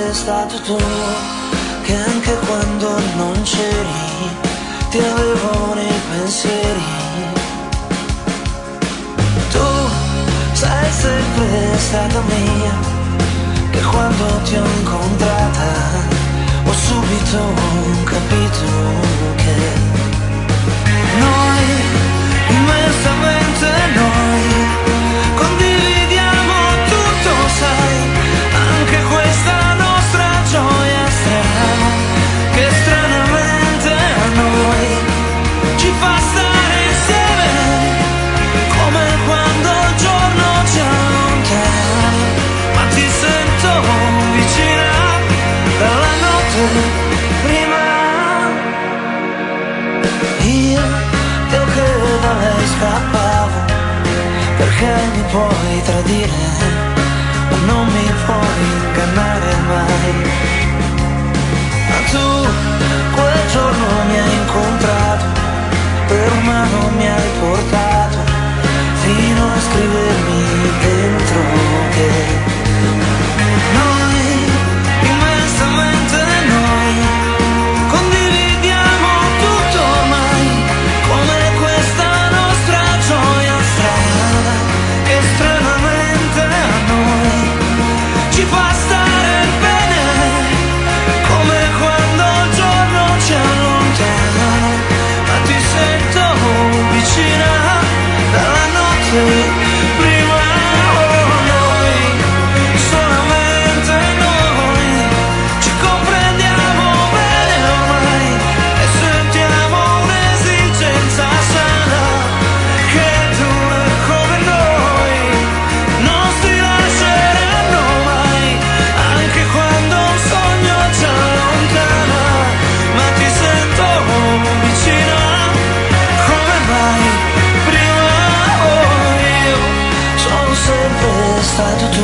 sempre stato tu, che anche quando non c'eri ti avevo nei pensieri. Tu sei sempre stata mia, che quando ti ho incontrata ho subito capito che noi, immensamente noi, condividiamo tutto, sai, anche questa nostra gioia strana, che stranamente a noi ci fa stare insieme, come quando il giorno ci allontana, ma ti sento vicina dalla notte prima. Io che da lei scappavo, perché mi puoi tradire, ma non mi puoi ingannare mai. Ma tu quel giorno mi hai incontrato, per mano mi hai portato, fino a scrivermi dentro che noi, immensamente noi, condividiamo tutto ormai, come questa nostra gioia strana, che stranamente a noi ci fa stare bene, come quando il giorno ci allontana, ma ti sento vicina dalla notte prima. Noi, solamente noi, ci comprendiamo bene ormai e sentiamo un'esigenza sana, che tu e come noi non si lasceranno mai, anche quando un sogno ci allontana, ma ti sento vicina come mai prima. Io sono sempre stato tu,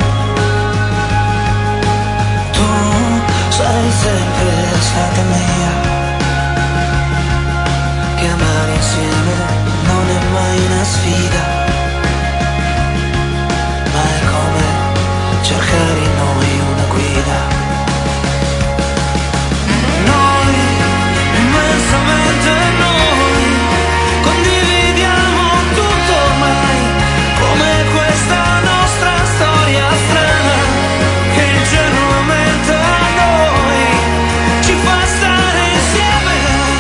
tu sei sempre stata mia, che amare insieme non è mai una sfida, ma è come cercare in noi una guida. Noi, immensamente noi, condividiamo tutto ormai, come questa nostra storia strana, che ingenuamente a noi ci fa stare insieme.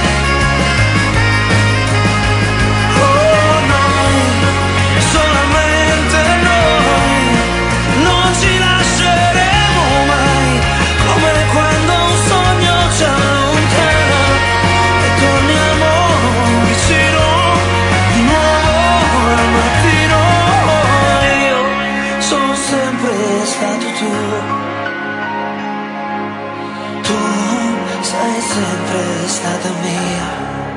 Oh, noi, solamente noi, non ci lasceremo mai, come quando un sogno ci allontana e torniamo vicino di nuovo al mattino. Io sono sempre stato tu, tu sei sempre stata mia.